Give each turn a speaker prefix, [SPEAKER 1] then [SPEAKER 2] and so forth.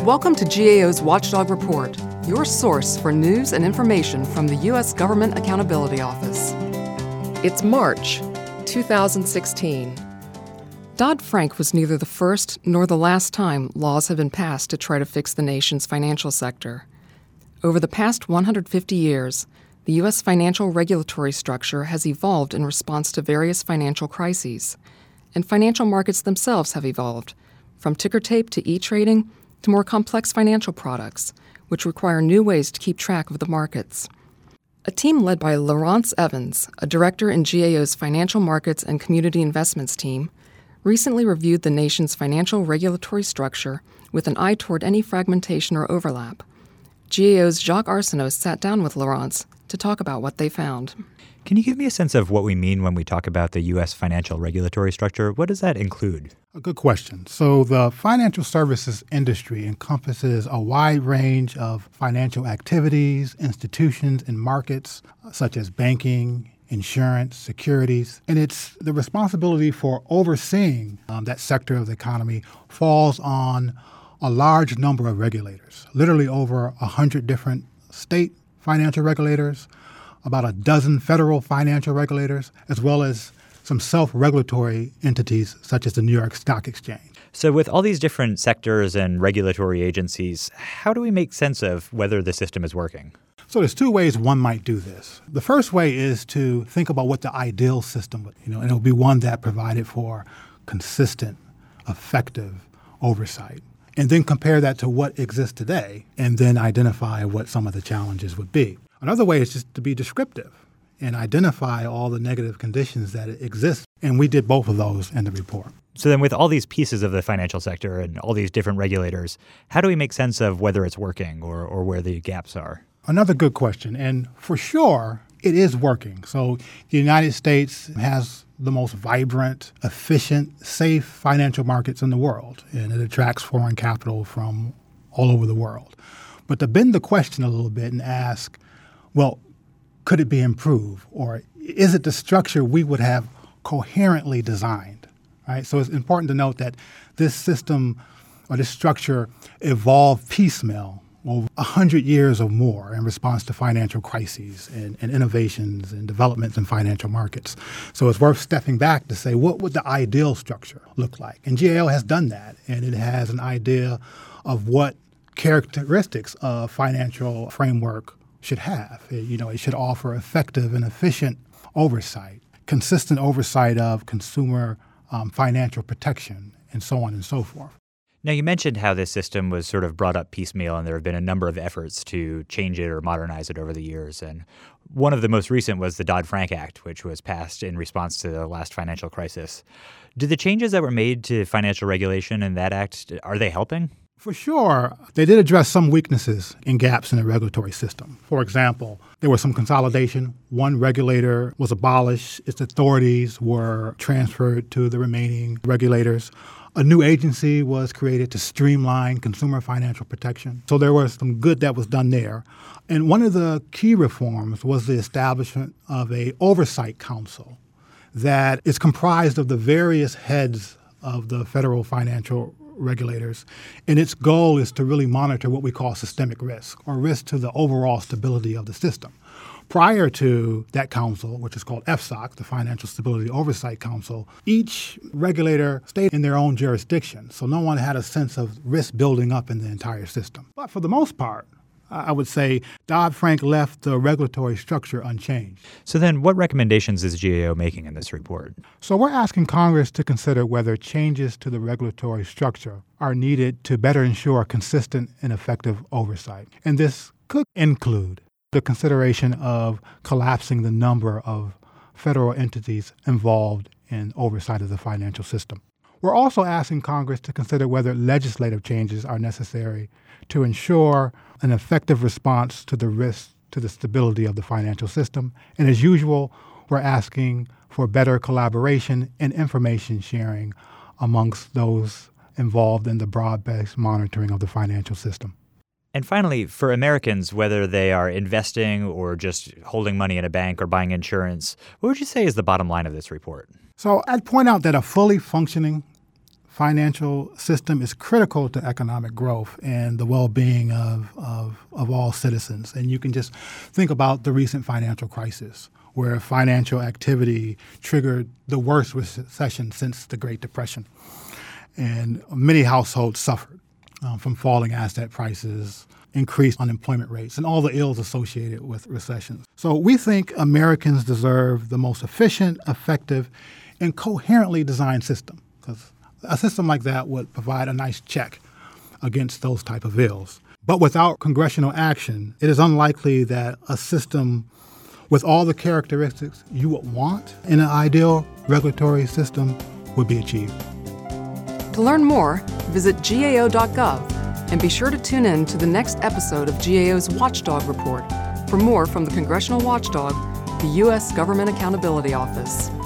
[SPEAKER 1] Welcome to GAO's Watchdog Report, your source for news and information from the U.S. Government Accountability Office. It's March 2016. Dodd-Frank was neither the first nor the last time laws have been passed to try to fix the nation's financial sector. Over the past 150 years, the U.S. financial regulatory structure has evolved in response to various financial crises, and financial markets themselves have evolved, from ticker tape to e-trading to more complex financial products, which require new ways to keep track of the markets. A team led by Laurence Evans, a director in GAO's Financial Markets and Community Investments team, recently reviewed the nation's financial regulatory structure with an eye toward any fragmentation or overlap. GAO's Jacques Arsenault sat down with Laurence to talk about what they found.
[SPEAKER 2] Can you give me a sense of what we mean when we talk about the U.S. financial regulatory structure? What does that include?
[SPEAKER 3] A good question. So the financial services industry encompasses a wide range of financial activities, institutions, and markets, such as banking, insurance, securities. And it's the responsibility for overseeing that sector of the economy falls on a large number of regulators, literally over 100 different state financial regulators, about a dozen federal financial regulators, as well as some self-regulatory entities such as the New York Stock Exchange.
[SPEAKER 2] So with all these different sectors and regulatory agencies, how do we make sense of whether the system is working?
[SPEAKER 3] So there's two ways one might do this. The first way is to think about what the ideal system would, and it'll be one that provided for consistent, effective oversight. And then compare that to what exists today, and then identify what some of the challenges would be. Another way is just to be descriptive and identify all the negative conditions that exist. And we did both of those in the report.
[SPEAKER 2] So then with all these pieces of the financial sector and all these different regulators, how do we make sense of whether it's working or where the gaps are?
[SPEAKER 3] Another good question. And for sure, it is working. So the United States has the most vibrant, efficient, safe financial markets in the world. And it attracts foreign capital from all over the world. But to bend the question a little bit and ask, well, could it be improved? Or is it the structure we would have coherently designed? Right? So it's important to note that this system or this structure evolved piecemeal over 100 years or more in response to financial crises and innovations and developments in financial markets. So it's worth stepping back to say, what would the ideal structure look like? And GAO has done that, and it has an idea of what characteristics of financial framework should have. It should offer effective and efficient oversight, consistent oversight of consumer financial protection, and so on and so forth.
[SPEAKER 2] Now, you mentioned how this system was sort of brought up piecemeal, and there have been a number of efforts to change it or modernize it over the years. And one of the most recent was the Dodd-Frank Act, which was passed in response to the last financial crisis. Do the changes that were made to financial regulation in that act, are they helping?
[SPEAKER 3] For sure, they did address some weaknesses and gaps in the regulatory system. For example, there was some consolidation. One regulator was abolished. Its authorities were transferred to the remaining regulators. A new agency was created to streamline consumer financial protection. So there was some good that was done there. And one of the key reforms was the establishment of an oversight council that is comprised of the various heads of the federal financial regulators, and its goal is to really monitor what we call systemic risk, or risk to the overall stability of the system. Prior to that council, which is called FSOC, the Financial Stability Oversight Council, each regulator stayed in their own jurisdiction, so no one had a sense of risk building up in the entire system. But for the most part, I would say Dodd-Frank left the regulatory structure unchanged.
[SPEAKER 2] So then what recommendations is GAO making in this report?
[SPEAKER 3] So we're asking Congress to consider whether changes to the regulatory structure are needed to better ensure consistent and effective oversight. And this could include the consideration of collapsing the number of federal entities involved in oversight of the financial system. We're also asking Congress to consider whether legislative changes are necessary to ensure an effective response to the risks to the stability of the financial system. And as usual, we're asking for better collaboration and information sharing amongst those involved in the broad-based monitoring of the financial system.
[SPEAKER 2] And finally, for Americans, whether they are investing or just holding money in a bank or buying insurance, what would you say is the bottom line of this report?
[SPEAKER 3] So I'd point out that a fully functioning financial system is critical to economic growth and the well-being of all citizens. And you can just think about the recent financial crisis, where financial activity triggered the worst recession since the Great Depression. And many households suffered from falling asset prices, increased unemployment rates, and all the ills associated with recessions. So we think Americans deserve the most efficient, effective, and coherently designed system, because a system like that would provide a nice check against those type of ills. But without congressional action, it is unlikely that a system with all the characteristics you would want in an ideal regulatory system would be achieved.
[SPEAKER 1] To learn more, visit GAO.gov and be sure to tune in to the next episode of GAO's Watchdog Report for more from the Congressional Watchdog, the U.S. Government Accountability Office.